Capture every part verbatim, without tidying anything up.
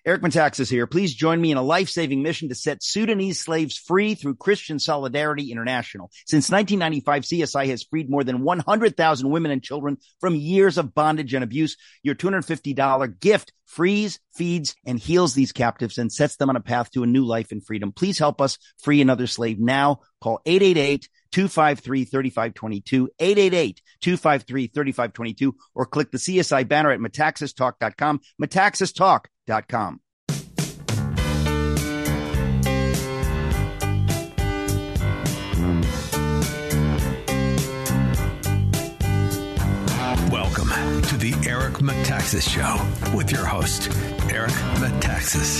Eric Metaxas here. Please join me in a life-saving mission to set Sudanese slaves free through Christian Solidarity International. Since nineteen ninety-five, C S I has freed more than one hundred thousand women and children from years of bondage and abuse. Your two hundred fifty dollars gift frees, feeds, and heals these captives and sets them on a path to a new life and freedom. Please help us free another slave now. Call eight eight eight, two five three, three five two two, eight eight eight, two five three, three five two two, or click the C S I banner at metaxas talk dot com, metaxas talk dot com. Welcome to the Eric Metaxas Show with your host, Eric Metaxas.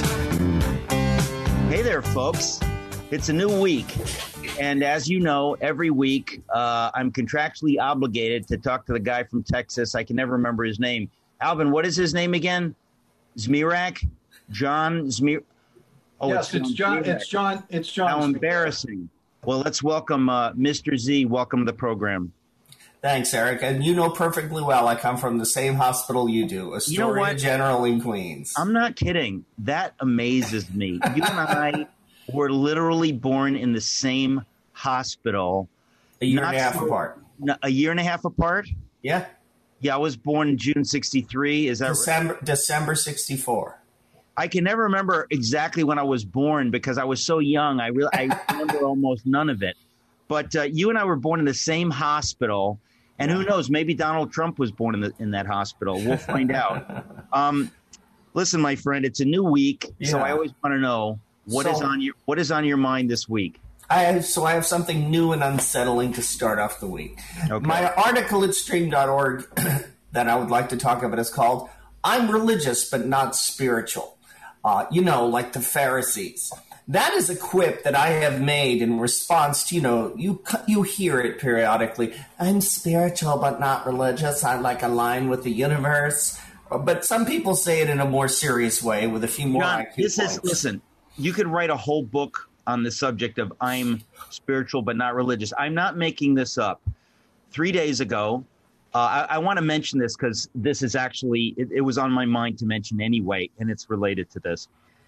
Hey there, folks. It's a new week. And as you know, every week uh, I'm contractually obligated to talk to the guy from Texas. I can never remember his name. Alvin, what is his name again? Zmirak? John Zmirak? Oh, yes, it's, it's John. Zmirak. It's John. It's John. How embarrassing. Well, let's welcome uh, Mister Z. Welcome to the program. Thanks, Eric. And you know perfectly well I come from the same hospital you do, Astoria you know General in Queens. I'm not kidding. That amazes me. You and I were literally born in the same hospital. A year and a half so, apart. A year and a half apart? Yeah. Yeah, I was born in June sixty-three. Is that December, right? December sixty-four. I can never remember exactly when I was born because I was so young. I really I remember almost none of it. But uh, you and I were born in the same hospital. And who knows, maybe Donald Trump was born in the, in that hospital. We'll find out. Um, listen, my friend, it's a new week, yeah. So I always want to know what so, is on your what is on your mind this week. I have, so I have something new and unsettling to start off the week. Okay. My article at stream dot org that I would like to talk about is called "I'm Religious but Not Spiritual." Uh, you know, like the Pharisees. That is a quip that I have made in response to, you know, you you hear it periodically. I'm spiritual but not religious. I like align with the universe. But some people say it in a more serious way with a few more John, I Q this points. Is, listen, you could write a whole book on the subject of I'm spiritual but not religious. I'm not making this up. Three days ago, uh, I, I want to mention this because this is actually, it, it was on my mind to mention anyway, and it's related to this.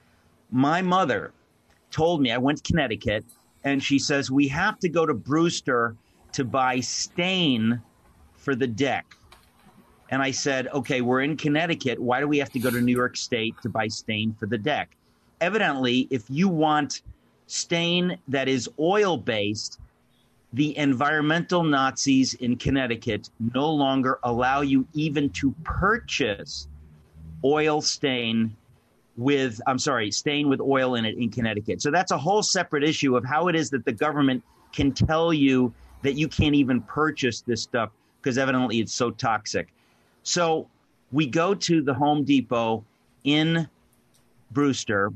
My mother told me, I went to Connecticut, and she says, we have to go to Brewster to buy stain for the deck. And I said, okay, we're in Connecticut. Why do we have to go to New York State to buy stain for the deck? Evidently, if you want stain that is oil-based, the environmental Nazis in Connecticut no longer allow you even to purchase oil stain with, I'm sorry, stain with oil in it in Connecticut. So that's a whole separate issue of how it is that the government can tell you that you can't even purchase this stuff because evidently it's so toxic. So we go to the Home Depot in Brewster,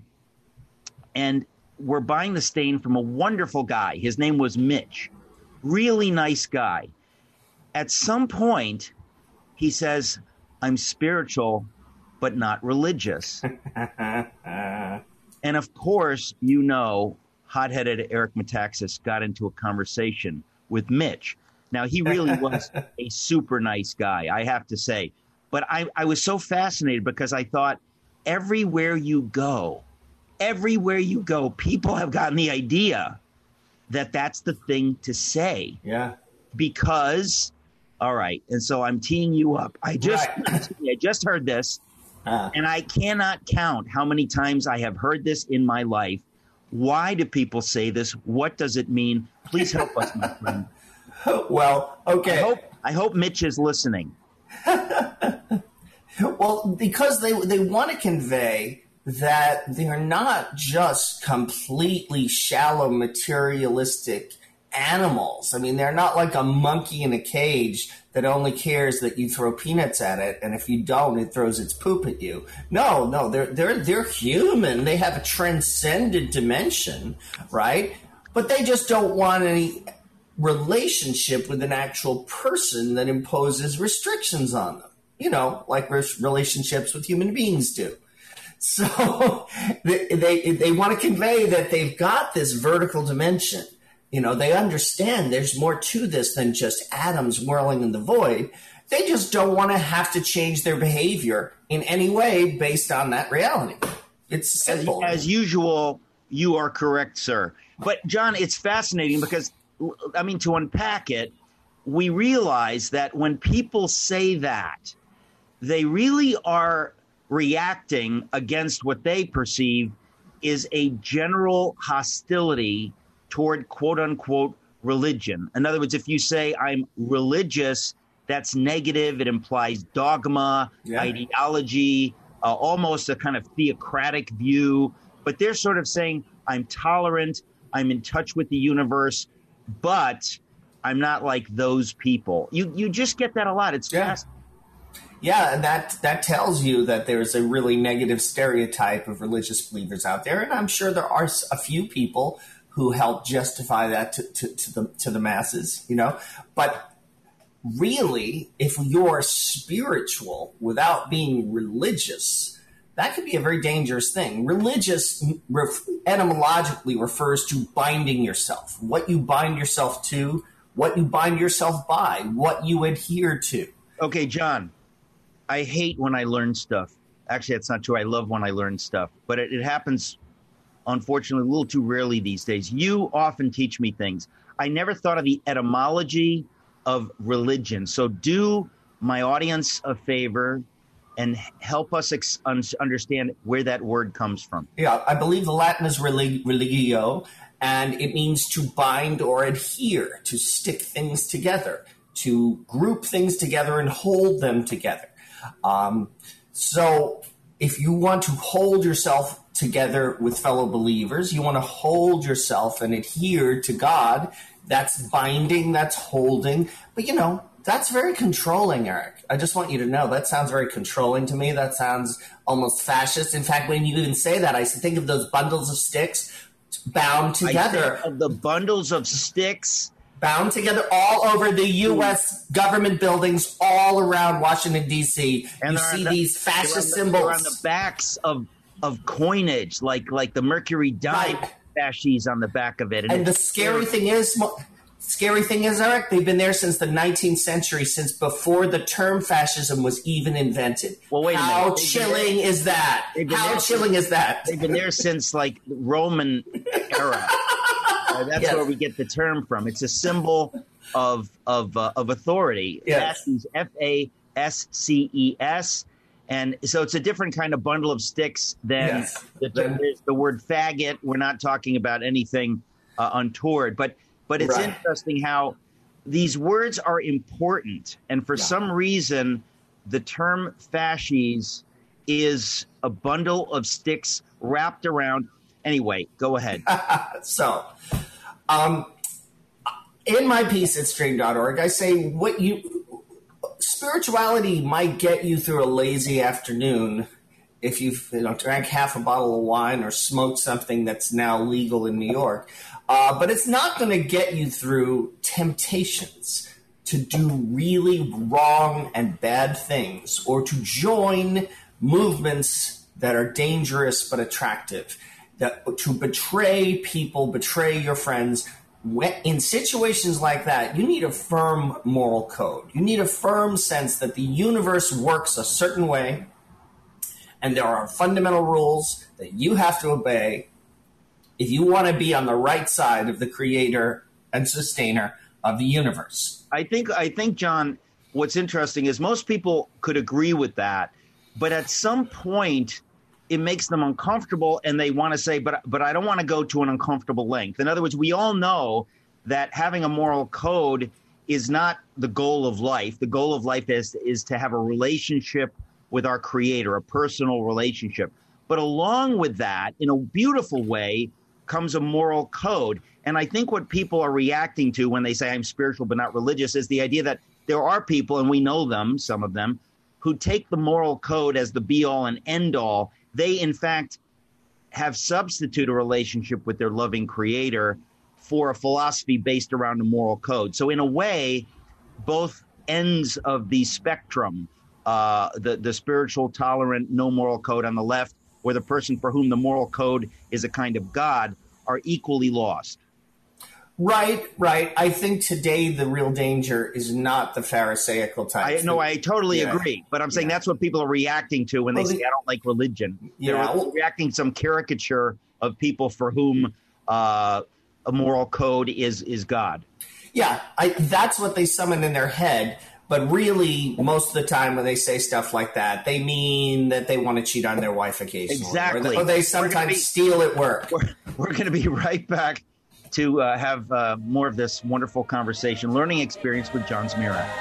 and we're buying the stain from a wonderful guy. His name was Mitch. Really nice guy. At some point, he says, I'm spiritual, but not religious. And of course, you know, hot-headed Eric Metaxas got into a conversation with Mitch. Now, he really was a super nice guy, I have to say. But I, I was so fascinated because I thought everywhere you go, everywhere you go, people have gotten the idea that that's the thing to say. Yeah. Because, all right, and so I'm teeing you up. I just, right. I just heard this. Uh, and I cannot count how many times I have heard this in my life. Why do people say this? What does it mean? Please help us, my friend. Well, okay. I hope, I hope Mitch is listening. Well, because they they want to convey that they're not just completely shallow, materialistic animals. I mean, they're not like a monkey in a cage that only cares that you throw peanuts at it, and if you don't, it throws its poop at you. No, no, they're they're they're human. They have a transcendent dimension, right? But they just don't want any relationship with an actual person that imposes restrictions on them. You know, like relationships with human beings do. So they, they they want to convey that they've got this vertical dimension. You know, they understand there's more to this than just atoms whirling in the void. They just don't want to have to change their behavior in any way based on that reality. It's simple. As, as usual, you are correct, sir. But, John, it's fascinating because, I mean, to unpack it, we realize that when people say that, they really are reacting against what they perceive is a general hostility toward, quote unquote, religion. In other words, if you say I'm religious, that's negative. It implies dogma, yeah. ideology, uh, almost a kind of theocratic view. But they're sort of saying I'm tolerant, I'm in touch with the universe, but I'm not like those people. You you just get that a lot. It's yeah. fast. Yeah, and that that tells you that there's a really negative stereotype of religious believers out there, and I'm sure there are a few people who help justify that to, to, to the to the masses, you know. But really, if you're spiritual without being religious, that could be a very dangerous thing. Religious ref, etymologically refers to binding yourself, what you bind yourself to, what you bind yourself by, what you adhere to. Okay, John. I hate when I learn stuff. Actually, that's not true. I love when I learn stuff. But it, it happens, unfortunately, a little too rarely these days. You often teach me things. I never thought of the etymology of religion. So do my audience a favor and help us ex- un- understand where that word comes from. Yeah, I believe the Latin is relig- religio, and it means to bind or adhere, to stick things together, to group things together and hold them together. Um, so if you want to hold yourself together with fellow believers, you want to hold yourself and adhere to God, that's binding, that's holding. But, you know, that's very controlling, Eric. I just want you to know that sounds very controlling to me. That sounds almost fascist. In fact, when you even say that, I think of those bundles of sticks bound together. I think of the bundles of sticks bound together all over the U S government buildings all around Washington, D C. And you see the, these fascist the, symbols. They're on the backs of, of coinage, like like the Mercury dime right. fasces on the back of it. And, and the scary thing is, scary thing is, Eric, they've been there since the nineteenth century, since before the term fascism was even invented. Well, wait a How minute. chilling is that? How chilling since, is that? They've been there since, like, Roman era. Uh, that's yes. where we get the term from. It's a symbol of of uh, of authority. Yes. Fasces, F A S C E S. And so it's a different kind of bundle of sticks than yes. the, the, the word faggot. We're not talking about anything uh, untoward. But but it's right. interesting how these words are important. And for yeah. some reason, the term fasces is a bundle of sticks wrapped around. Anyway, go ahead. so, um, in my piece at stream dot org, I say what you spirituality might get you through a lazy afternoon if you've you know, drank half a bottle of wine or smoked something that's now legal in New York. Uh, but it's not going to get you through temptations to do really wrong and bad things or to join movements that are dangerous but attractive. That, to betray people, betray your friends. In situations like that, you need a firm moral code. You need a firm sense that the universe works a certain way, and there are fundamental rules that you have to obey if you want to be on the right side of the creator and sustainer of the universe. I think, I think, John, what's interesting is most people could agree with that, but at some point it makes them uncomfortable and they want to say, but but I don't want to go to an uncomfortable length. In other words, we all know that having a moral code is not the goal of life. The goal of life is, is to have a relationship with our creator, a personal relationship. But along with that, in a beautiful way, comes a moral code. And I think what people are reacting to when they say I'm spiritual but not religious is the idea that there are people, and we know them, some of them, who take the moral code as the be-all and end-all. They, in fact, have substituted a relationship with their loving creator for a philosophy based around a moral code. So in a way, both ends of the spectrum, uh, the, the spiritual, tolerant, no moral code on the left, or the person for whom the moral code is a kind of God, are equally lost. Right, right. I think today the real danger is not the Pharisaical type. I no, I totally yeah. agree. But I'm saying yeah. that's what people are reacting to when well, they the, say, I don't like religion. Yeah, They're well, reacting to some caricature of people for whom uh, a moral code is is God. Yeah, I, that's what they summon in their head. But really, most of the time when they say stuff like that, they mean that they want to cheat on their wife occasionally. Exactly. Or, the, or they sometimes be, steal at work. We're, we're going to be right back to uh, have uh, more of this wonderful conversation, learning experience with John Zmirak.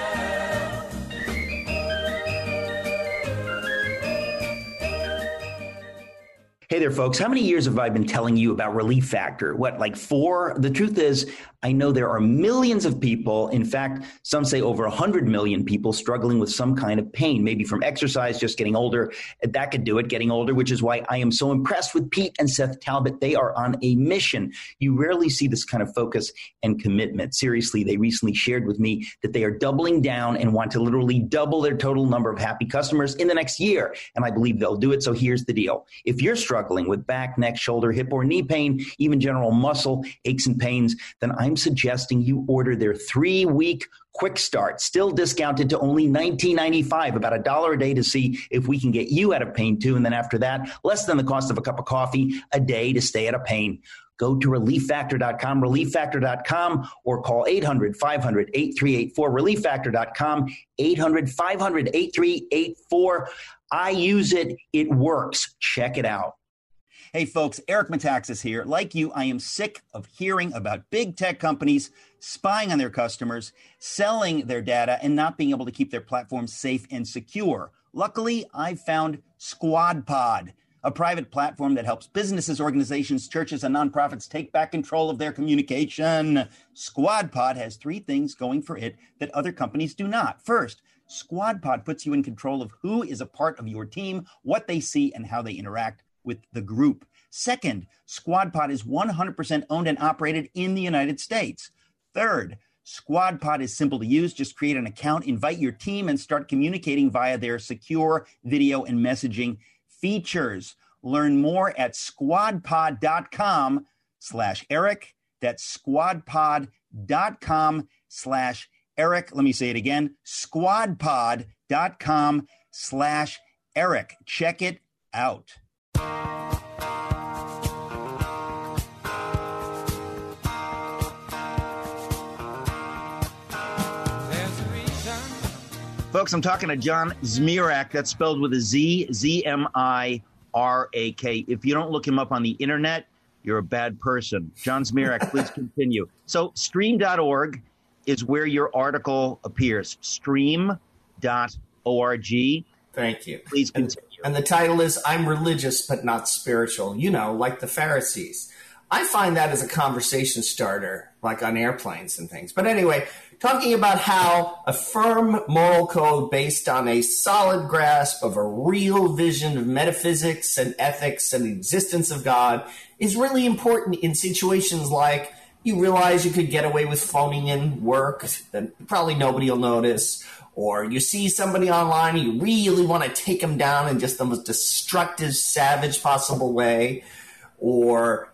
Hey there, folks. How many years have I been telling you about Relief Factor? What, like four? The truth is, I know there are millions of people, in fact, some say over one hundred million people struggling with some kind of pain, maybe from exercise, just getting older. That could do it, getting older, which is why I am so impressed with Pete and Seth Talbot. They are on a mission. You rarely see this kind of focus and commitment. Seriously, they recently shared with me that they are doubling down and want to literally double their total number of happy customers in the next year. And I believe they'll do it. So here's the deal. If you're struggling with back, neck, shoulder, hip, or knee pain, even general muscle aches and pains, then I'm suggesting you order their three-week quick start, still discounted to only nineteen ninety-five, about a dollar a day to see if we can get you out of pain too. And then after that, less than the cost of a cup of coffee a day to stay out of pain. Go to relief factor dot com, relief factor dot com, or call eight hundred, five hundred, eight three eight four, relief factor dot com, eight hundred, five hundred, eight three eight four. I use it. It works. Check it out. Hey, folks, Eric Metaxas here. Like you, I am sick of hearing about big tech companies spying on their customers, selling their data, and not being able to keep their platforms safe and secure. Luckily, I found SquadPod, a private platform that helps businesses, organizations, churches, and nonprofits take back control of their communication. SquadPod has three things going for it that other companies do not. First, SquadPod puts you in control of who is a part of your team, what they see, and how they interact with the group. Second, SquadPod is one hundred percent owned and operated in the United States. Third, SquadPod is simple to use. Just create an account, invite your team, and start communicating via their secure video and messaging features. Learn more at squadpod.com slash Eric. That's squadpod.com slash Eric. Let me say it again, squadpod.com slash Eric. Check it out. Folks, I'm talking to John Zmirak. That's spelled with a Z, Z M I R A K. If you don't look him up on the internet, you're a bad person. John Zmirak, please continue. So stream dot org is where your article appears. stream dot org. Thank you. Please continue. And, and the title is, I'm religious but not spiritual, you know, like the Pharisees. I find that as a conversation starter, like on airplanes and things. But anyway, talking about how a firm moral code based on a solid grasp of a real vision of metaphysics and ethics and the existence of God is really important in situations like you realize you could get away with phoning in work that probably nobody will notice, or you see somebody online and you really want to take them down in just the most destructive, savage possible way, or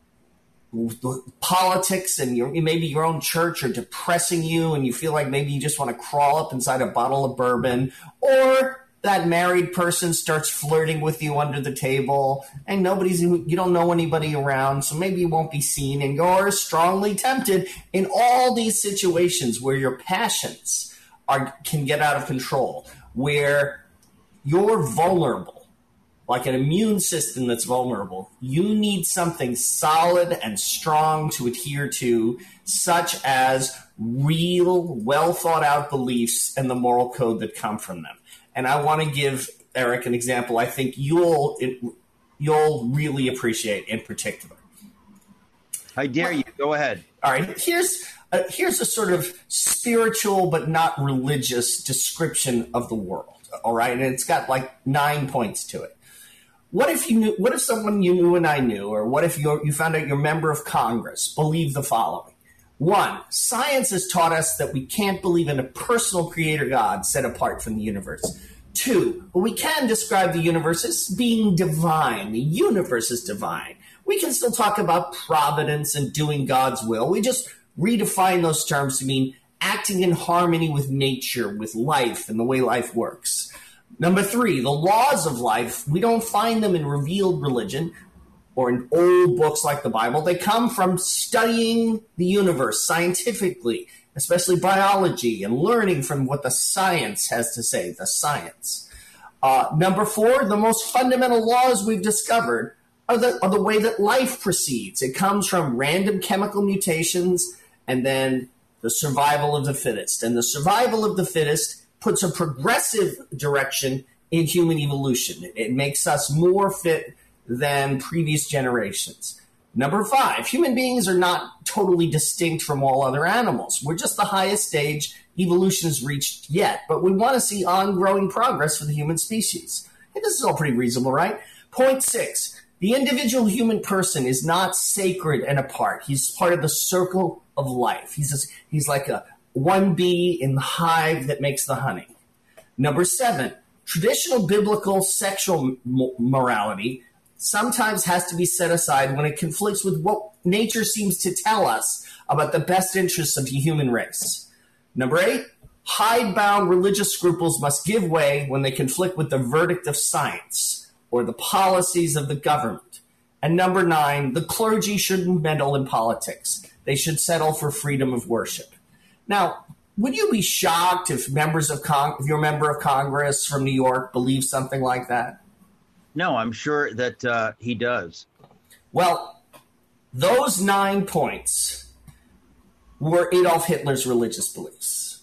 politics and your, maybe your own church are depressing you and you feel like maybe you just want to crawl up inside a bottle of bourbon, or that married person starts flirting with you under the table and nobody's, you don't know anybody around, so maybe you won't be seen, and you're strongly tempted in all these situations where your passions are can get out of control, where you're vulnerable, like an immune system that's vulnerable. You need something solid and strong to adhere to, such as real, well-thought-out beliefs and the moral code that come from them. And I want to give Eric an example I think you'll it, you'll really appreciate in particular. I dare you. Go ahead. All right. Here's a, here's a sort of spiritual but not religious description of the world. All right. And it's got like nine points to it. What if you knew? What if someone you knew and I knew, or what if you you found out your member of Congress believed the following? One, science has taught us that we can't believe in a personal creator God set apart from the universe. Two, we can describe the universe as being divine. The universe is divine. We can still talk about providence and doing God's will. We just redefine those terms to mean acting in harmony with nature, with life, and the way life works. Number three, the laws of life, we don't find them in revealed religion or in old books like the Bible. They come from studying the universe scientifically, especially biology, and learning from what the science has to say, the science. Uh, number four, the most fundamental laws we've discovered are the, are the way that life proceeds. It comes from random chemical mutations and then the survival of the fittest. And the survival of the fittest puts a progressive direction in human evolution. It, it makes us more fit than previous generations. Number five, human beings are not totally distinct from all other animals. We're just the highest stage evolution has reached yet, but we want to see ongoing progress for the human species. And this is all pretty reasonable, right? Point six, the individual human person is not sacred and apart. He's part of the circle of life. He's a, he's like a one bee in the hive that makes the honey. Number seven, traditional biblical sexual morality sometimes has to be set aside when it conflicts with what nature seems to tell us about the best interests of the human race. Number eight, hidebound religious scruples must give way when they conflict with the verdict of science or the policies of the government. And number nine, the clergy shouldn't meddle in politics. They should settle for freedom of worship. Now, would you be shocked if members of Con- if you're a member of Congress from New York believe something like that? No, I'm sure that uh, he does. Well, those nine points were Adolf Hitler's religious beliefs.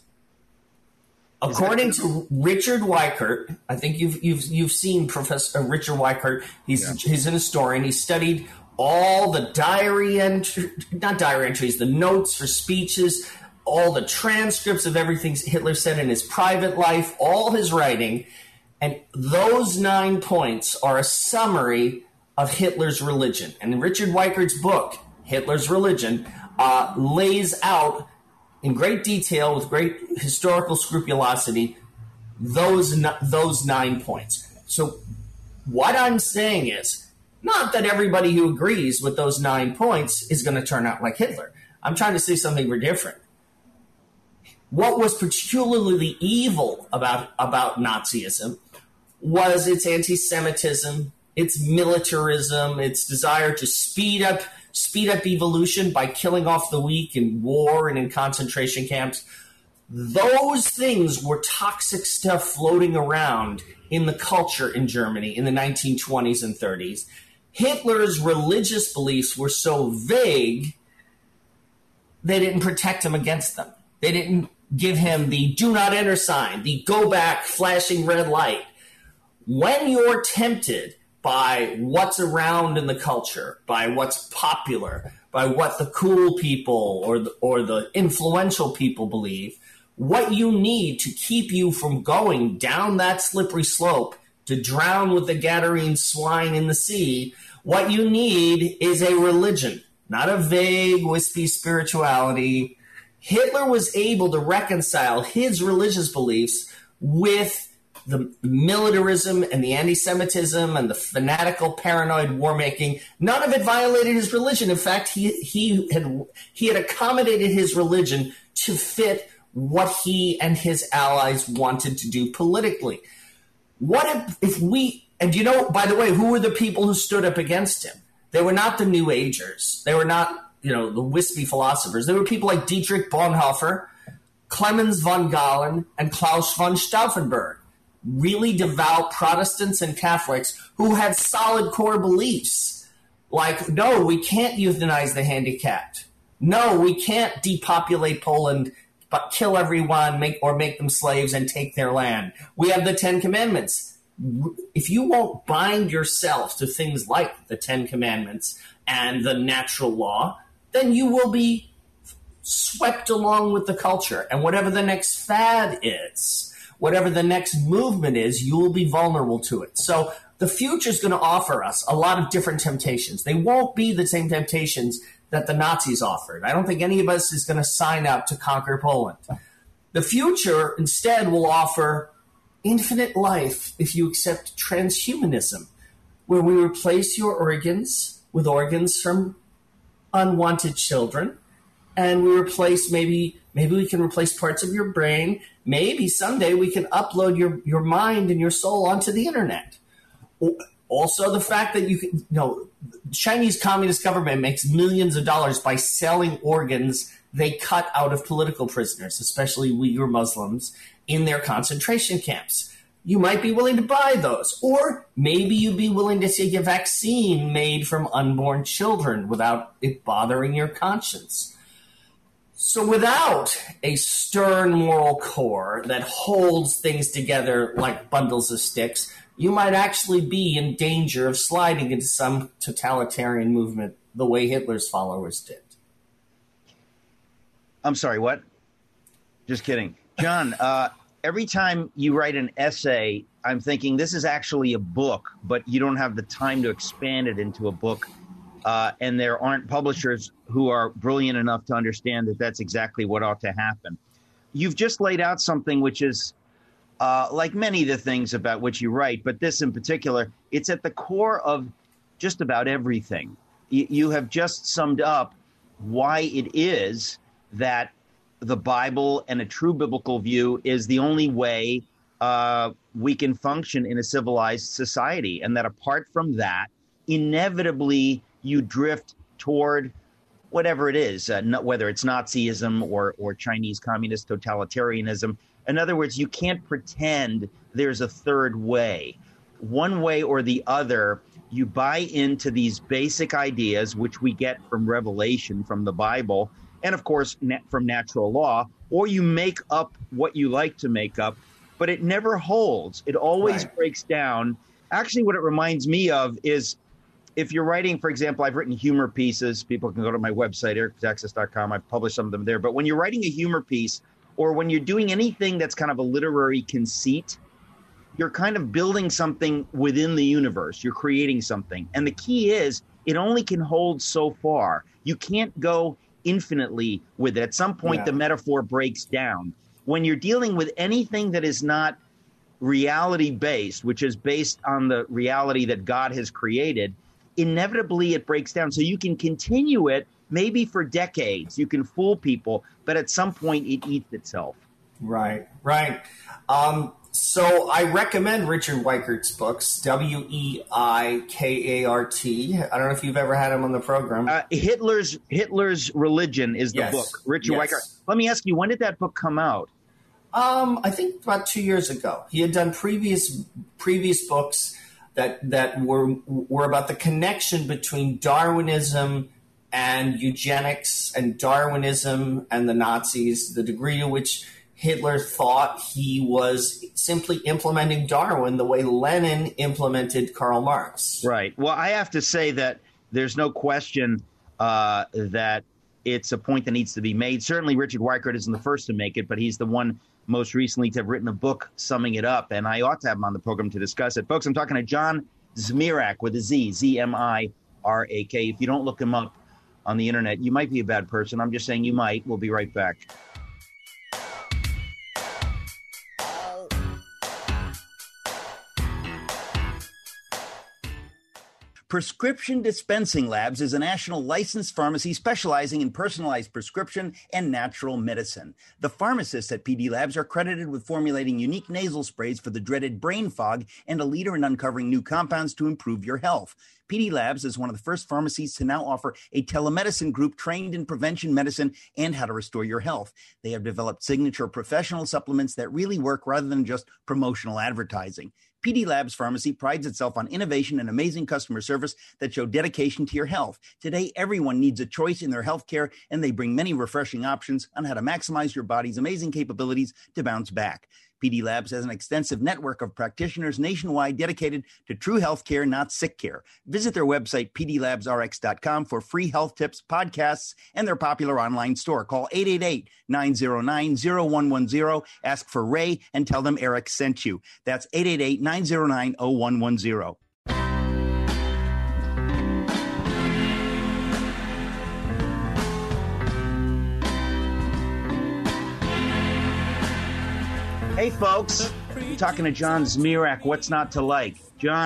According to Richard Weikart, I think you've you've you've seen Professor uh, Richard Weikart. He's yeah. he's an historian. He studied all the diary entry, not diary entries, the notes for speeches, all the transcripts of everything Hitler said in his private life, all his writing. And those nine points are a summary of Hitler's religion. And Richard Weikart's book, Hitler's Religion, uh, lays out in great detail, with great historical scrupulosity, those, those nine points. So what I'm saying is, not that everybody who agrees with those nine points is going to turn out like Hitler. I'm trying to say something very different. What was particularly evil about, about Nazism was its anti-Semitism, its militarism, its desire to speed up speed up evolution by killing off the weak in war and in concentration camps. Those things were toxic stuff floating around in the culture in Germany in the nineteen twenties and thirties. Hitler's religious beliefs were so vague, they didn't protect him against them. They didn't give him the do not enter sign, the go back flashing red light. When you're tempted by what's around in the culture, by what's popular, by what the cool people or the, or the influential people believe, what you need to keep you from going down that slippery slope to drown with the Gadarene swine in the sea, what you need is a religion, not a vague, wispy spirituality. Hitler was able to reconcile his religious beliefs with the militarism and the anti-Semitism and the fanatical, paranoid war-making. None of it violated his religion. In fact, he he had he had accommodated his religion to fit what he and his allies wanted to do politically. What if, if we, and you know, by the way, who were the people who stood up against him? They were not the New Agers. They were not, you know, the wispy philosophers. They were people like Dietrich Bonhoeffer, Clemens von Galen, and Klaus von Stauffenberg. Really devout Protestants and Catholics who had solid core beliefs. Like, no, we can't euthanize the handicapped. No, we can't depopulate Poland, but kill everyone make or make them slaves and take their land. We have the Ten Commandments. If you won't bind yourself to things like the Ten Commandments and the natural law, then you will be swept along with the culture. And whatever the next fad is, whatever the next movement is, you will be vulnerable to it. So the future is going to offer us a lot of different temptations. They won't be the same temptations that the Nazis offered. I don't think any of us is going to sign up to conquer Poland. The future instead will offer infinite life if you accept transhumanism, where we replace your organs with organs from unwanted children, and we replace maybe maybe we can replace parts of your brain. Maybe someday we can upload your, your mind and your soul onto the internet. Also, the fact that you can, you know, the Chinese Communist government makes millions of dollars by selling organs they cut out of political prisoners, especially Uyghur Muslims, in their concentration camps. You might be willing to buy those. Or maybe you'd be willing to take a vaccine made from unborn children without it bothering your conscience. So without a stern moral core that holds things together like bundles of sticks, you might actually be in danger of sliding into some totalitarian movement the way Hitler's followers did. I'm sorry, what? Just kidding. John, uh, every time you write an essay, I'm thinking this is actually a book, but you don't have the time to expand it into a book. Uh, and there aren't publishers who are brilliant enough to understand that that's exactly what ought to happen. You've just laid out something which is, uh, like many of the things about which you write, but this in particular, it's at the core of just about everything. You, you have just summed up why it is that the Bible and a true biblical view is the only way uh, we can function in a civilized society, and that apart from that, inevitably you drift toward whatever it is, uh, no, whether it's Nazism or, or Chinese communist totalitarianism. In other words, you can't pretend there's a third way. One way or the other, you buy into these basic ideas, which we get from Revelation, from the Bible, and of course, na- from natural law, or you make up what you like to make up, but it never holds. It always right. breaks down. Actually, what it reminds me of is if you're writing, for example, I've written humor pieces. People can go to my website, eric metaxas dot com. I've published some of them there. But when you're writing a humor piece, or when you're doing anything that's kind of a literary conceit, you're kind of building something within the universe. You're creating something. And the key is it only can hold so far. You can't go infinitely with it. At some point, yeah. the metaphor breaks down. When you're dealing with anything that is not reality-based, which is based on the reality that God has created, inevitably it breaks down. So you can continue it maybe for decades. You can fool people, but at some point it eats itself. Right, right. Um, so I recommend Richard Weikart's books, W E I K A R T. I don't know if you've ever had him on the program. Uh, Hitler's Hitler's Religion is the yes. book. Richard yes. Weikart. Let me ask you, when did that book come out? Um, I think about two years ago. He had done previous previous books that that were were about the connection between Darwinism and eugenics and Darwinism and the Nazis, the degree to which Hitler thought he was simply implementing Darwin the way Lenin implemented Karl Marx. Right. Well, I have to say that there's no question uh, that it's a point that needs to be made. Certainly, Richard Weikart isn't the first to make it, but he's the one most recently to have written a book summing it up, and I ought to have him on the program to discuss it. Folks, I'm talking to John Zmirak with a Z, Z M I R A K. If you don't look him up on the internet, you might be a bad person. I'm just saying you might. We'll be right back. Prescription Dispensing Labs is a national licensed pharmacy specializing in personalized prescription and natural medicine. The pharmacists at P D Labs are credited with formulating unique nasal sprays for the dreaded brain fog and a leader in uncovering new compounds to improve your health. P D Labs is one of the first pharmacies to now offer a telemedicine group trained in prevention medicine and how to restore your health. They have developed signature professional supplements that really work rather than just promotional advertising. P D Labs Pharmacy prides itself on innovation and amazing customer service that show dedication to your health. Today, everyone needs a choice in their health care, and they bring many refreshing options on how to maximize your body's amazing capabilities to bounce back. P D Labs has an extensive network of practitioners nationwide dedicated to true health care, not sick care. Visit their website, p d labs r x dot com, for free health tips, podcasts, and their popular online store. Call eight eight eight, nine zero nine, zero one one zero. Ask for Ray and tell them Eric sent you. That's eight eight eight, nine zero nine, zero one one zero. Hey, folks, I'm talking to John Zmirak. What's not to like? John,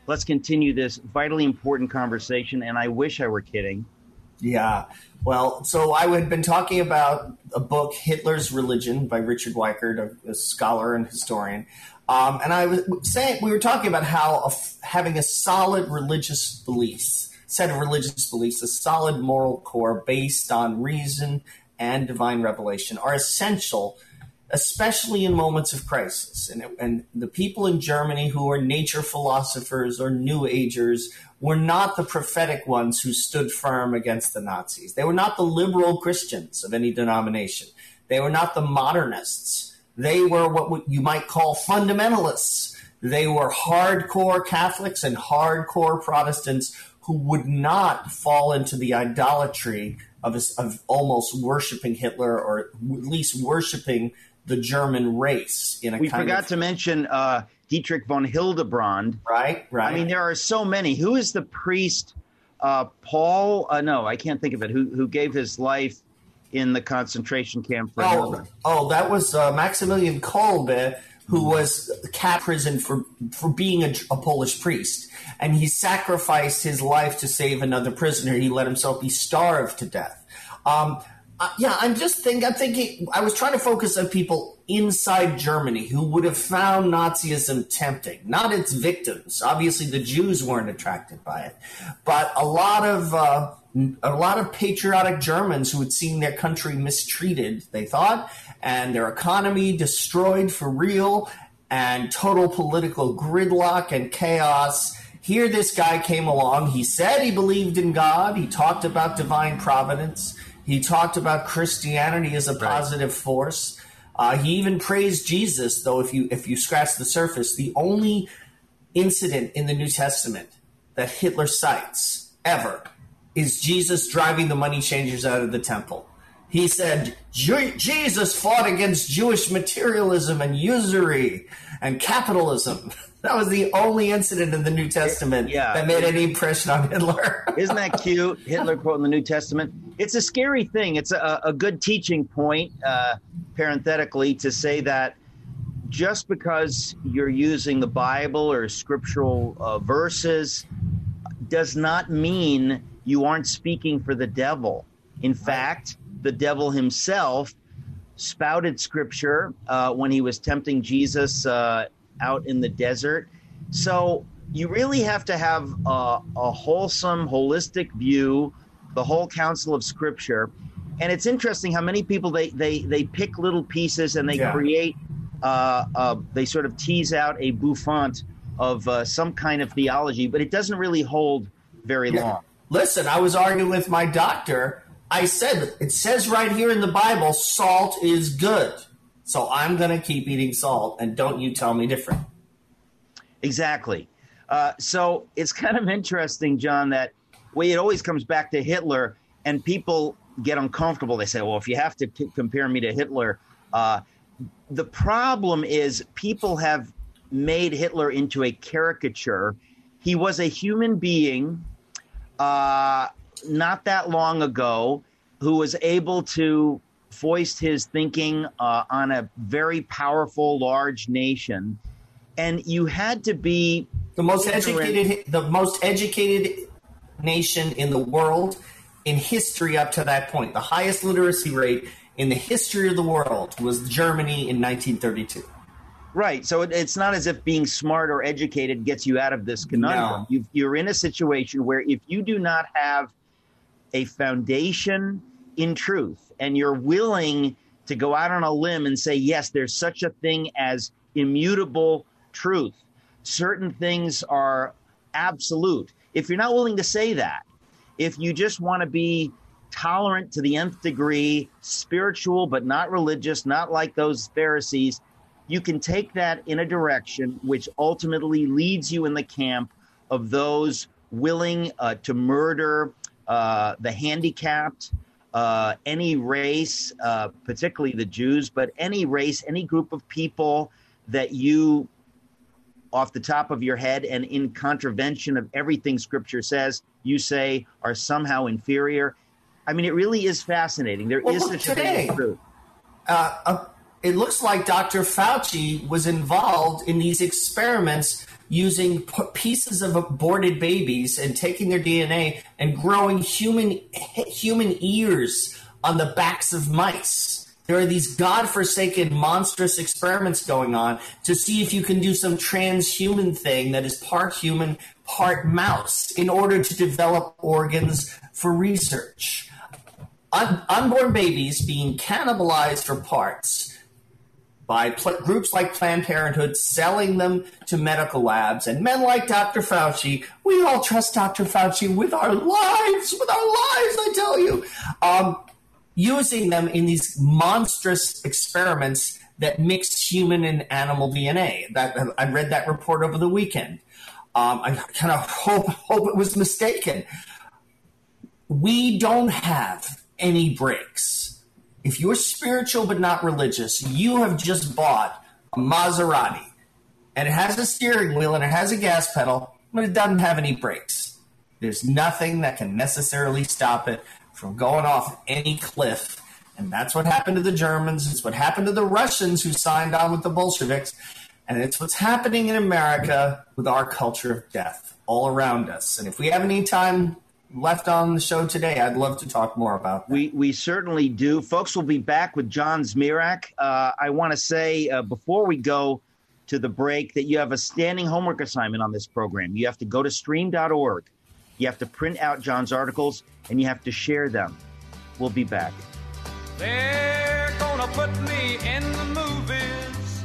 let's continue this vitally important conversation. And I wish I were kidding. Yeah. Well, so I had been talking about a book, Hitler's Religion, by Richard Weikart, a, a scholar and historian. Um, and I was saying, we were talking about how a, having a solid religious beliefs, set of religious beliefs, a solid moral core based on reason and divine revelation are essential, especially in moments of crisis. And, and the people in Germany who are nature philosophers or New Agers were not the prophetic ones who stood firm against the Nazis. They were not the liberal Christians of any denomination. They were not the modernists. They were what you might call fundamentalists. They were hardcore Catholics and hardcore Protestants who would not fall into the idolatry of, of almost worshiping Hitler, or at least worshiping the German race. In a we kind forgot of, to mention uh, Dietrich von Hildebrand. Right, right. I mean, there are so many. Who is the priest, uh, Paul? Uh, no, I can't think of it. Who who gave his life in the concentration camp for Oh, Hitler? oh, that was uh, Maximilian Kolbe, who was cat prison for for being a, a Polish priest, and he sacrificed his life to save another prisoner. He let himself be starved to death. Um, uh, yeah, I'm just think I'm thinking. I was trying to focus on people inside Germany who would have found Nazism tempting, not its victims. Obviously, the Jews weren't attracted by it, but a lot of uh, a lot of patriotic Germans who had seen their country mistreated, they thought, and their economy destroyed for real, and total political gridlock and chaos. Here this guy came along. He said he believed in God. He talked about divine providence. He talked about Christianity as a positive force. Uh, he even praised Jesus, though if you if you scratch the surface, the only incident in the New Testament that Hitler cites ever is Jesus driving the money changers out of the temple. He said, Jesus fought against Jewish materialism and usury and capitalism. That was the only incident in the New Testament yeah. that made any impression on Hitler. Isn't that cute? Hitler quoting the New Testament. It's a scary thing. It's a, a good teaching point, uh, parenthetically, to say that just because you're using the Bible or scriptural uh, verses does not mean you aren't speaking for the devil. In fact, the devil himself spouted scripture uh, when he was tempting Jesus uh, out in the desert. So you really have to have a, a wholesome, holistic view, the whole counsel of scripture. And it's interesting how many people, they they, they pick little pieces and they yeah. create, uh, uh, they sort of tease out a bouffant of uh, some kind of theology, but it doesn't really hold very yeah. long. Listen, I was arguing with my doctor. I said, it says right here in the Bible, salt is good. So I'm going to keep eating salt, and don't you tell me different. Exactly. Uh, so it's kind of interesting, John, that way it always comes back to Hitler, and people get uncomfortable. They say, well, if you have to c- compare me to Hitler, uh, the problem is people have made Hitler into a caricature. He was a human being uh, not that long ago who was able to voiced his thinking uh, on a very powerful, large nation, and you had to be the most educated, the most educated nation in the world in history up to that point. The highest literacy rate in the history of the world was Germany in nineteen thirty-two. Right. So it, it's not as if being smart or educated gets you out of this conundrum. No. You've, you're in a situation where if you do not have a foundation in truth, and you're willing to go out on a limb and say, yes, there's such a thing as immutable truth. Certain things are absolute. If you're not willing to say that, if you just want to be tolerant to the nth degree, spiritual but not religious, not like those Pharisees, you can take that in a direction which ultimately leads you in the camp of those willing uh, to murder uh, the handicapped, Uh, any race, uh, particularly the Jews, but any race, any group of people that you, off the top of your head and in contravention of everything Scripture says, you say are somehow inferior. I mean, it really is fascinating. There well, is look, such today, a thing as truth. Uh, uh, it looks like Doctor Fauci was involved in these experiments using p- pieces of aborted babies and taking their D N A and growing human human ears on the backs of mice. There are these godforsaken, monstrous experiments going on to see if you can do some transhuman thing that is part human, part mouse in order to develop organs for research. Un- unborn babies being cannibalized for parts by pl- groups like Planned Parenthood, selling them to medical labs, and men like Doctor Fauci. We all trust Doctor Fauci with our lives, with our lives, I tell you. Um, using them in these monstrous experiments that mix human and animal D N A. That I read that report over the weekend. Um, I kind of hope hope it was mistaken. We don't have any breaks. If you're spiritual but not religious, you have just bought a Maserati, and it has a steering wheel and it has a gas pedal, but it doesn't have any brakes. There's nothing that can necessarily stop it from going off any cliff. And that's what happened to the Germans. It's what happened to the Russians who signed on with the Bolsheviks. And it's what's happening in America with our culture of death all around us. And if we have any time left on the show today, I'd love to talk more about that. We we certainly do. Folks, will be back with John Zmirak. Uh, I want to say uh, before we go to the break that you have a standing homework assignment on this program. You have to go to stream dot org. You have to print out John's articles, and you have to share them. We'll be back. They're gonna put me in the movies.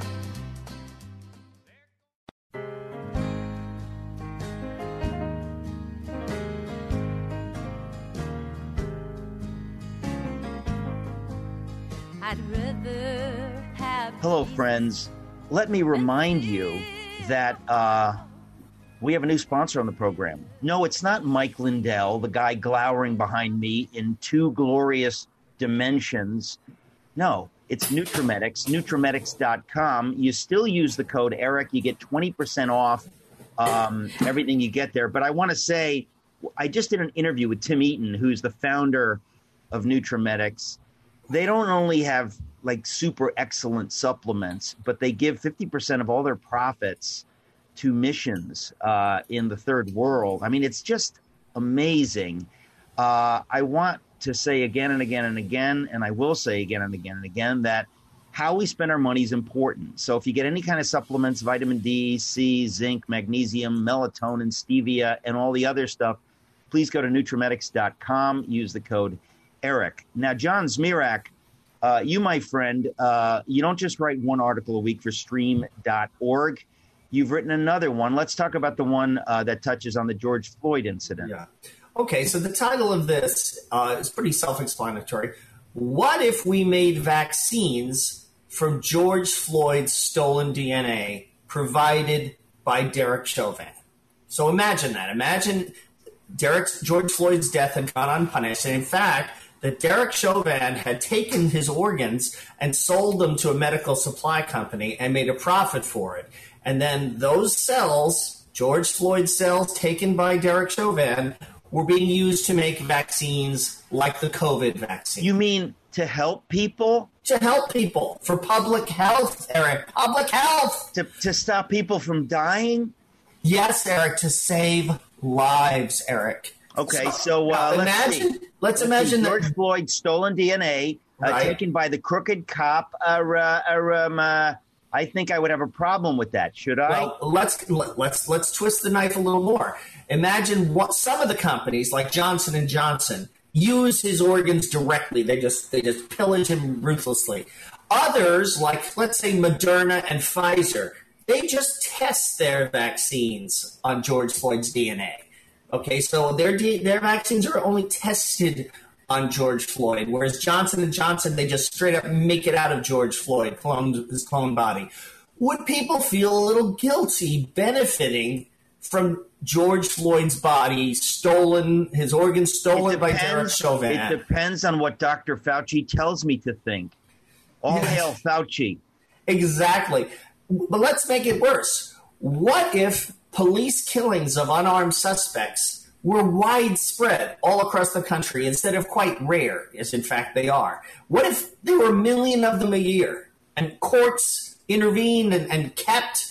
I'd rather have. Hello, friends. Let me remind you that uh, we have a new sponsor on the program. No, it's not Mike Lindell, the guy glowering behind me in two glorious dimensions. No, it's Nutramedics, Nutramedics dot com. You still use the code Eric. You get twenty percent off um, everything you get there. But I want to say, I just did an interview with Tim Eaton, who's the founder of Nutramedics. They don't only have like super excellent supplements, but they give fifty percent of all their profits to missions uh, in the third world. I mean, it's just amazing. Uh, I want to say again and again and again, and I will say again and again and again, that how we spend our money is important. So if you get any kind of supplements, vitamin D, C, zinc, magnesium, melatonin, stevia, and all the other stuff, please go to Nutramedics dot com, use the code Eric. Now, John Zmirak, uh, you, my friend, uh, you don't just write one article a week for stream dot org. You've written another one. Let's talk about the one uh, that touches on the George Floyd incident. Yeah. Okay, so the title of this uh, is pretty self-explanatory. What if we made vaccines from George Floyd's stolen D N A provided by Derek Chauvin? So imagine that. Imagine Derek, George Floyd's death had gone unpunished. And in fact, that Derek Chauvin had taken his organs and sold them to a medical supply company and made a profit for it. And then those cells, George Floyd's cells taken by Derek Chauvin, were being used to make vaccines like the COVID vaccine. You mean to help people? To help people, for public health, Eric. Public health! To, to stop people from dying? Yes, Eric, to save lives, Eric. Okay, so uh, let's imagine, see. Let's, let's imagine that George Floyd stolen D N A uh, right. taken by the crooked cop. Uh, uh, um, uh, I think I would have a problem with that. Should I? Well, let's let's let's twist the knife a little more. Imagine what some of the companies, like Johnson and Johnson, use his organs directly. They just they just pillage him ruthlessly. Others, like let's say Moderna and Pfizer, they just test their vaccines on George Floyd's D N A. Okay, so their their vaccines are only tested on George Floyd, whereas Johnson and Johnson, they just straight up make it out of George Floyd, cloned his clone body. Would people feel a little guilty benefiting from George Floyd's body stolen, his organs stolen by Derek Chauvin? It depends on what Doctor Fauci tells me to think. All Yes. hail Fauci. Exactly. But let's make it worse. What if police killings of unarmed suspects were widespread all across the country instead of quite rare, as in fact they are? What if there were a million of them a year and courts intervened and, and kept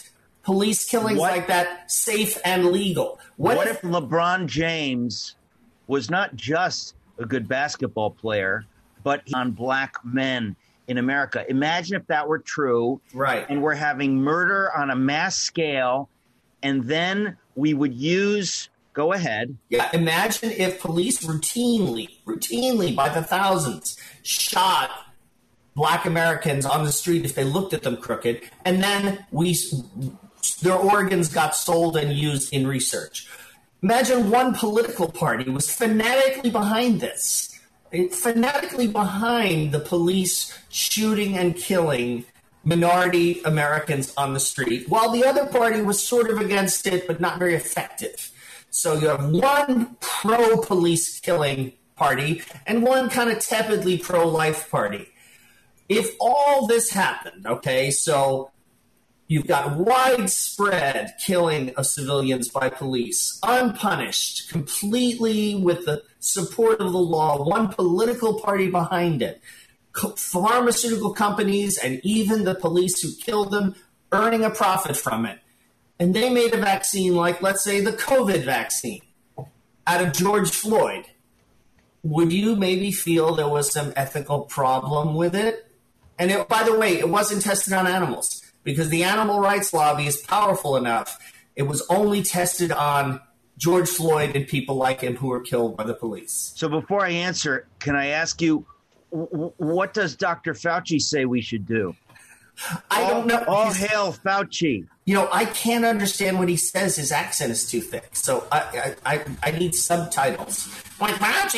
police killings What- like that safe and legal? What, What if, if LeBron James was not just a good basketball player, but on black men in America? Imagine if that were true. Right. And we're having murder on a mass scale, and then we would use, go ahead. Yeah, imagine if police routinely, routinely by the thousands, shot black Americans on the street if they looked at them crooked, and then we their organs got sold and used in research. Imagine one political party was fanatically behind this, fanatically behind the police shooting and killing minority Americans on the street, while the other party was sort of against it, but not very effective. So you have one pro-police killing party and one kind of tepidly pro-life party. If all this happened, okay, so you've got widespread killing of civilians by police, unpunished, completely with the support of the law, one political party behind it, co- pharmaceutical companies and even the police who killed them earning a profit from it. And they made a vaccine like, let's say, the COVID vaccine out of George Floyd. Would you maybe feel there was some ethical problem with it? And it, by the way, it wasn't tested on animals because the animal rights lobby is powerful enough. It was only tested on George Floyd and people like him who were killed by the police. So before I answer, can I ask you, w- what does Doctor Fauci say we should do? I don't know. All He's- hail Fauci. You know, I can't understand what he says. His accent is too thick. So I I, I, I need subtitles. Like,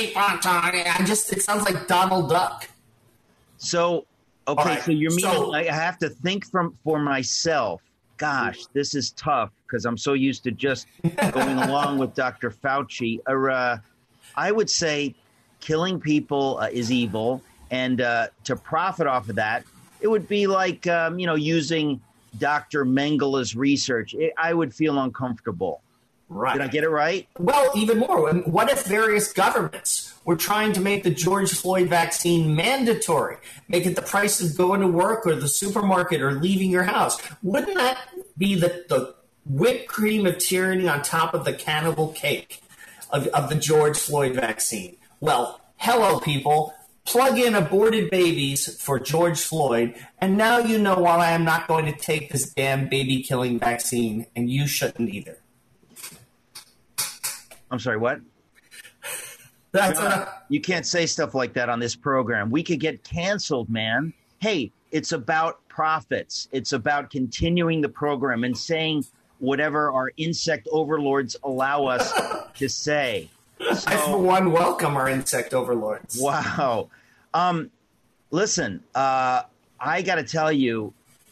I just, it sounds like Donald Duck. So, okay, All right, so you're meaning so- I have to think from for myself. Gosh, this is tough because I'm so used to just going along with Doctor Fauci. Or, uh, I would say killing people uh, is evil, and uh, to profit off of that, it would be like, um, you know, using Doctor Mengele's research. It, I would feel uncomfortable. Right. Did I get it right? Well, even more. What if various governments were trying to make the George Floyd vaccine mandatory, make it the price of going to work or the supermarket or leaving your house? Wouldn't that be the, the whipped cream of tyranny on top of the cannibal cake of, of the George Floyd vaccine? Well, hello, people. Plug in aborted babies for George Floyd, and now you know why I am not going to take this damn baby-killing vaccine, and you shouldn't either. I'm sorry, what? That's John, a, you can't say stuff like that on this program. We could get canceled, man. Hey, it's about profits. It's about continuing the program and saying whatever our insect overlords allow us to say. So, I, for one, welcome our insect overlords. wow. Um, listen, uh, I got to tell you,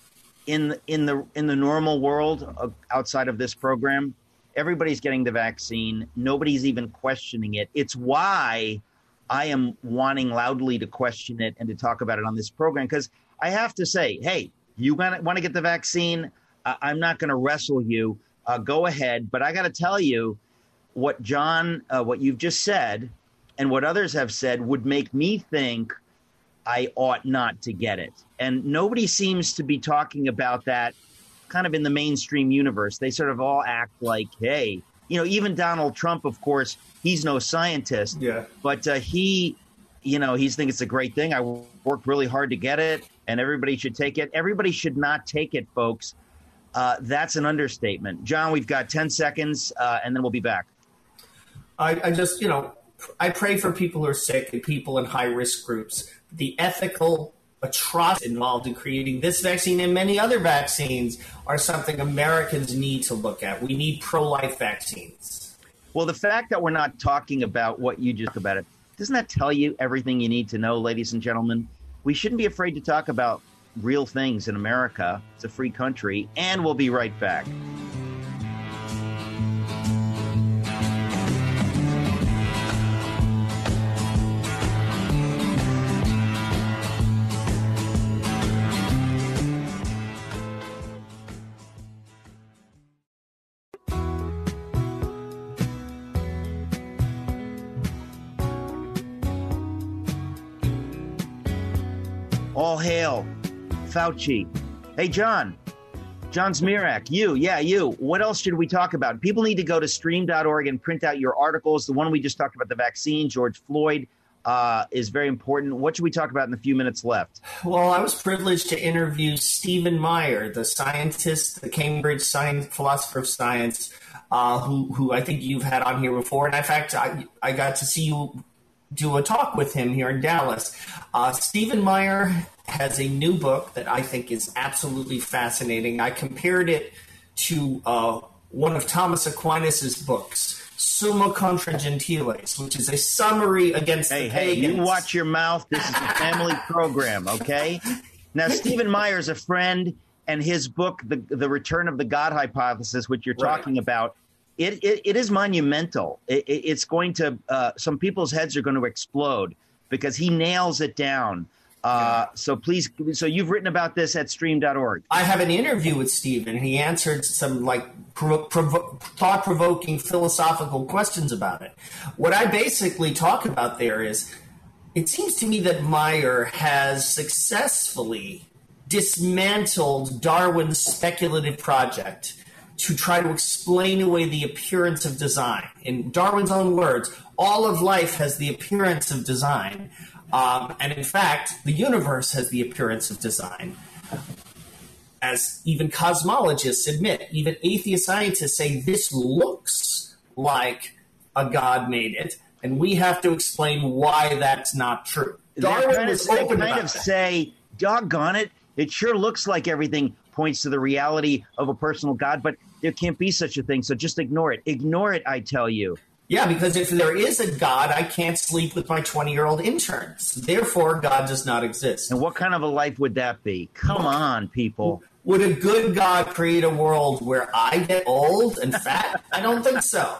in in the in the normal world uh, outside of this program, everybody's getting the vaccine. Nobody's even questioning it. It's why I am wanting loudly to question it and to talk about it on this program, because I have to say, hey, you want to get the vaccine? Uh, I'm not going to wrestle you. Uh, go ahead. But I got to tell you, what John, uh, what you've just said and what others have said would make me think I ought not to get it. And nobody seems to be talking about that kind of in the mainstream universe. They sort of all act like, hey, you know, even Donald Trump, of course, he's no scientist, Yeah. but uh, he, you know, he's think it's a great thing. I worked really hard to get it and everybody should take it. Everybody should not take it, folks. Uh, that's an understatement. John, we've got ten seconds uh, and then we'll be back. I, I just, you know, I pray for people who are sick and people in high-risk groups. The ethical atrocity involved in creating this vaccine and many other vaccines are something Americans need to look at. We need pro-life vaccines. Well, the fact that we're not talking about what you just about it, doesn't that tell you everything you need to know, ladies and gentlemen? We shouldn't be afraid to talk about real things in America. It's a free country, and we'll be right back. All hail Fauci. Hey, John, John Zmirak, you, yeah, you. What else should we talk about? People need to go to stream dot org and print out your articles. The one we just talked about, the vaccine, George Floyd, uh, is very important. What should we talk about in the few minutes left? Well, I was privileged to interview Stephen Meyer, the scientist, the Cambridge science, philosopher of science, uh, who, who I think you've had on here before. And in fact, I, I got to see you do a talk with him here in Dallas. Uh, Stephen Meyer has a new book that I think is absolutely fascinating. I compared it to uh, one of Thomas Aquinas' books, Summa Contra Gentiles, which is a summary against hey, the hey, pagans. You watch your mouth. This is a family program, okay? Now, Stephen Meyer is a friend, and his book, The, the Return of the God Hypothesis, which you're Right. talking about, It, it it is monumental. It, it, it's going to uh, some people's heads are going to explode because he nails it down. Uh, so please, so you've written about this at stream dot org. I have an interview with Stephen, and he answered some like provo- provo- thought-provoking philosophical questions about it. What I basically talk about there is, it seems to me that Meyer has successfully dismantled Darwin's speculative project to try to explain away the appearance of design. In Darwin's own words, all of life has the appearance of design. Um, and in fact, the universe has the appearance of design. As even cosmologists admit, even atheist scientists say this looks like a God made it, and we have to explain why that's not true. Darwin kind was of, open kind about of that. say, doggone it, it sure looks like everything points to the reality of a personal God, but there can't be such a thing, so just ignore it. Ignore it, I tell you. Yeah, because if there is a God, I can't sleep with my twenty-year-old interns. Therefore, God does not exist. And what kind of a life would that be? Come on, people. Would a good God create a world where I get old and fat? I don't think so.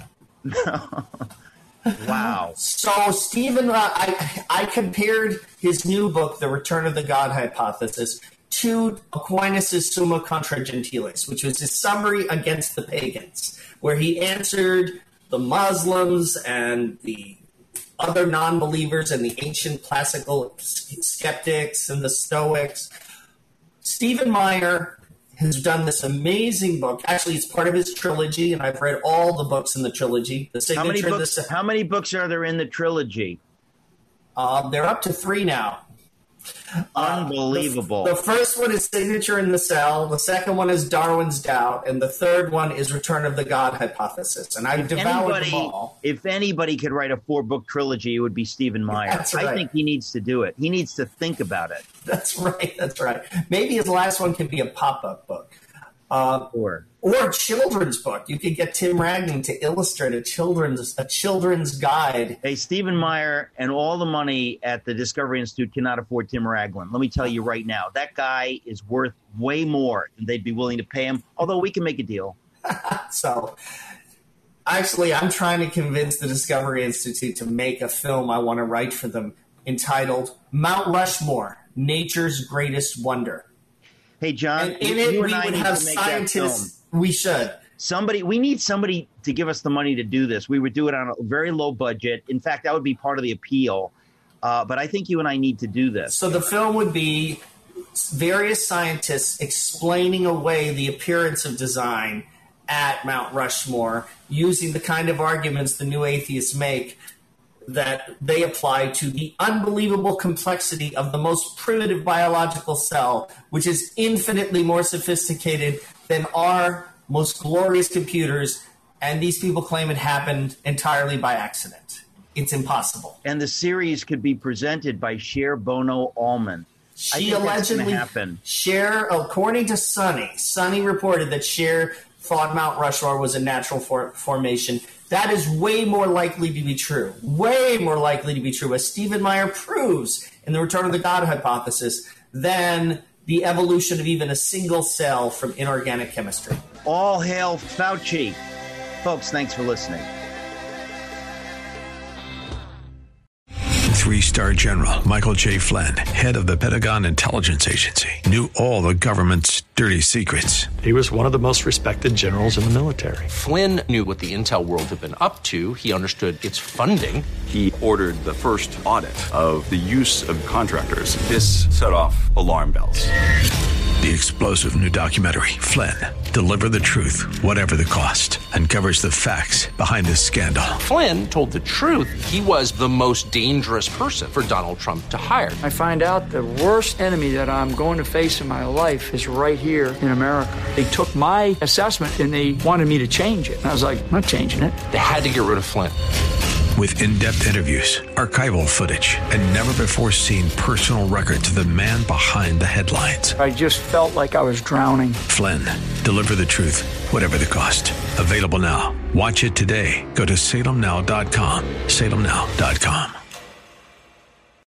Wow. So, Stephen, uh, I, I compared his new book, The Return of the God Hypothesis, to Aquinas' Summa Contra Gentiles, which was his summary against the pagans, where he answered the Muslims and the other non-believers and the ancient classical skeptics and the Stoics. Stephen Meyer has done this amazing book. Actually, it's part of his trilogy, and I've read all the books in the trilogy. The How many signature, books? the, How many books are there in the trilogy? uh, they're up to three now. Unbelievable. The first one is Signature in the Cell. The second one is Darwin's Doubt. And the third one is Return of the God Hypothesis. And I've devoured anybody, them all. If anybody could write a four-book trilogy, it would be Stephen Meyer. That's right. I think he needs to do it. He needs to think about it. That's right. That's right. Maybe his last one can be a pop-up book. Uh, Or or a children's book. You could get Tim Ragnan to illustrate a children's a children's guide. hey, Stephen Meyer and all the money at the Discovery Institute cannot afford Tim Raglan. Let me tell you right now, that guy is worth way more than they'd be willing to pay him, although we can make a deal. So, actually, I'm trying to convince the Discovery Institute to make a film I want to write for them entitled Mount Rushmore, Nature's Greatest Wonder. Hey, John, And in you it, and we I would need have to make that film. scientists. We should. Somebody, we need somebody to give us the money to do this. We would do it on a very low budget. In fact, that would be part of the appeal. Uh, but I think you and I need to do this. So the film would be various scientists explaining away the appearance of design at Mount Rushmore using the kind of arguments the new atheists make that they apply to the unbelievable complexity of the most primitive biological cell, which is infinitely more sophisticated than our most glorious computers, and these people claim it happened entirely by accident. It's impossible. And the series could be presented by Cher Bono Allman. I She think that's allegedly, gonna happen. Cher, according to Sonny, Sonny reported that Cher thought Mount Rushmore was a natural for- formation. That is way more likely to be true. Way more likely to be true, as Stephen Meyer proves in The Return of the God Hypothesis, than the evolution of even a single cell from inorganic chemistry. All hail Fauci. Folks, thanks for listening. Three-star General Michael J. Flynn, head of the Pentagon Intelligence Agency, knew all the government's dirty secrets. He was one of the most respected generals in the military. Flynn knew what the intel world had been up to. He understood its funding. He ordered the first audit of the use of contractors. This set off alarm bells. The explosive new documentary, Flynn, Deliver the Truth, Whatever the Cost, uncovers the facts behind this scandal. Flynn told the truth. He was the most dangerous person for Donald Trump to hire. I find out the worst enemy that I'm going to face in my life is right here in America. They took my assessment and they wanted me to change it. And I was like, I'm not changing it. They had to get rid of Flynn. With in-depth interviews, archival footage, and never-before-seen personal records of the man behind the headlines. I just felt like I was drowning. Flynn, Deliver the Truth, Whatever the Cost. Available now. Watch it today. Go to salem now dot com. salem now dot com.